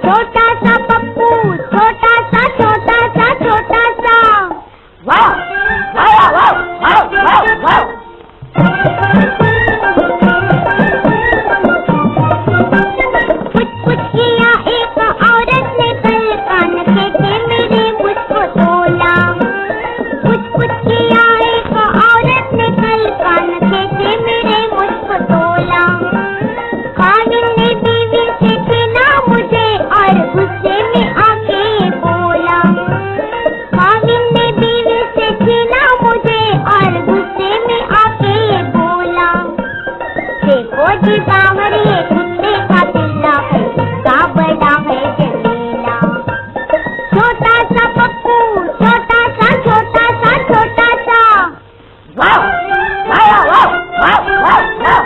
छोटा सा पप्पू, छोटा सा छोटा सा छोटा सा। वाह वाह वाह वाह वाह वाह। कुछ कुछ किया एक औरत ने कल, कान फेंके मेरे मुझको तोला। कुछ कुछ किया एक औरत ने कल, कान फेंके मेरे मुझको तोला। कामिल ने बीवी से छीना मुझे और गुस्से में आके ये बोला। कामिल ने बीवी से छीना मुझे और गुस्से में आके ये बोला। देखो जी बाहर ये कुत्ते का पिल्ला है, इसका बड़ा है जमीला। छोटा सा पप्पू, छोटा सा छोटा सा छोटा सा। वाह वाह वाह वाह वाह वाह।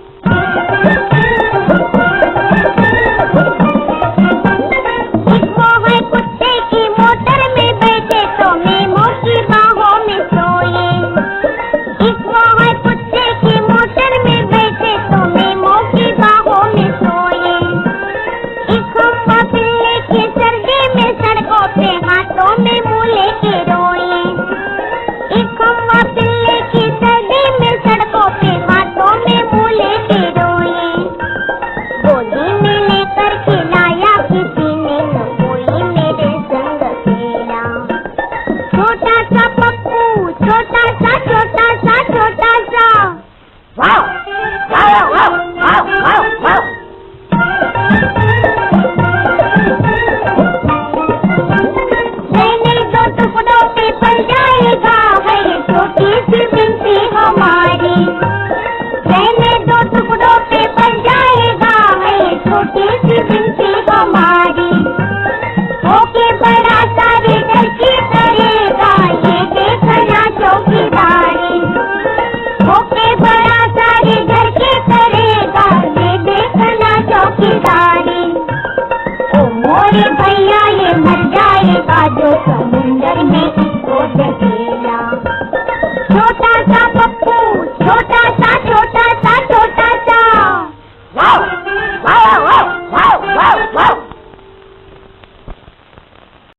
वो है कुत्ते की मोटर में बैठे तो मेमो की बाहों में सोए। वो है कुत्ते की मोटर में बैठे तो मेमो की बाहों में सोए। खम्बा पिल्ले के सर्दी में सड़कों पे हाथों में मुँह लेके रोए। खम्बा पिल्ले की सर्दी में सड़कों पे हाथों में मुँह लेके रोए। गोदी में लेकर खिलाया किसी ने, न कोई मेरे संग खेला। छोटा सा पप्पू, छोटा सा छोटा सा छोटा सा। वाह वाह वाह वाह वाह वाह। रहने दो टुकड़ों पे पड़ जाएगा है ये छोटी सी बिनती हमारी। रहने दो टुकड़ों पे पड़ जाएगा है ये छोटी सी बिनती हमारी। होके बड़ा सारे घर की करेगा ये देखना चौकीदारी। होके बड़ा सारे घर की करेगा ये देखना चौकीदारी। ओ मोरे भैया ये मर जाएगा जो समुंदर में इसको देखे।